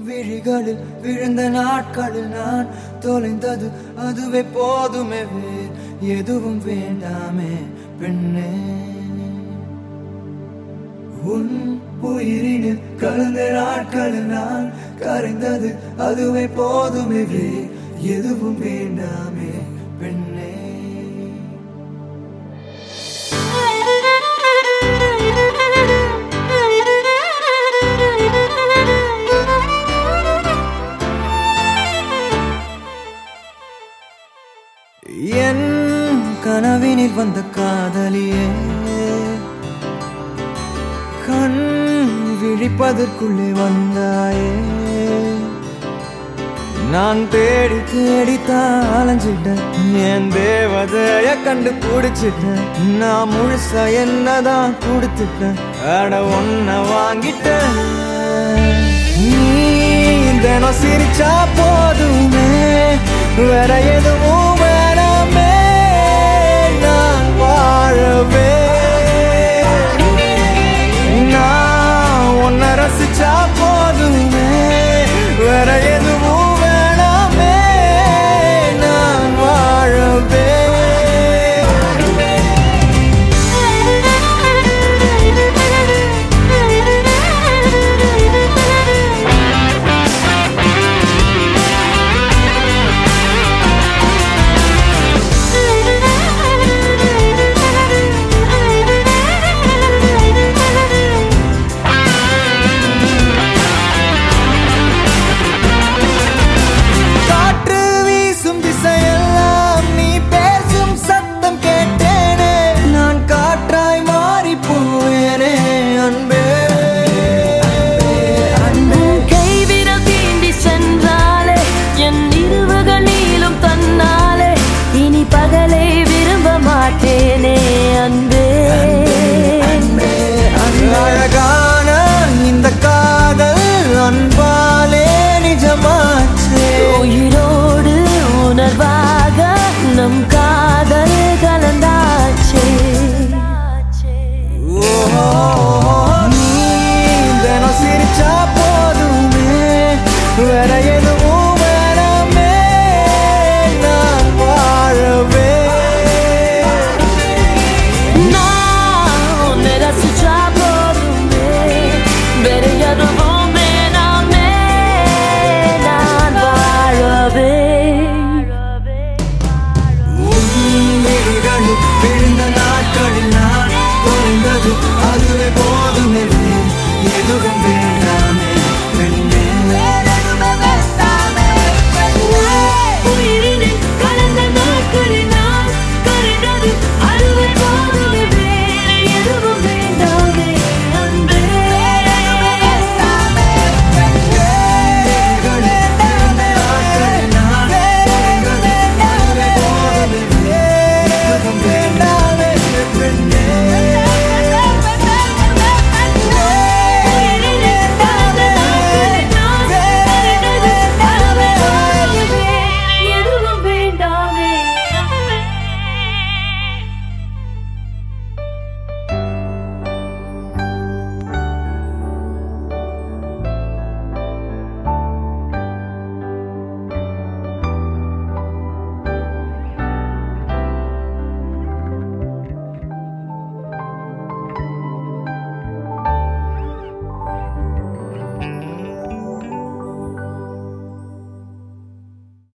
விழிகளில் விழுந்த நாட்களில் நான் தொலைந்தது அதுவே போதுமே, எதுவும் வேண்டாமே பெண்ணே. உன் உயிரினில் கலந்த நாட்களில் நான் கரைந்தது அதுவே போதுமே, எதுவும் வேண்டாமே பெண்ணே. என் கனவினில் வந்த காதலியே, கண் விழிப்பதற்குள்ளே வந்தாயே. நான் தேடி தேடித்தான் அலைஞ்சிட்டேன், என் தேவதைய கண்டு பிடிச்சிட்டேன். நான் முழுசா என்னதான் கொடுத்துட்டேன், அட ஒன்ன வாங்கிட்டேன். நீ தினம் சிரிச்சா போதுமே, வேற எதுவும் வேணாமே, நான் வாழவே. நான் உன்னை ரசிச்சா போதுமே, வேற எதுவும் வேணாமே, நான் வாழவே. அழகான இந்த காதல் அன்பா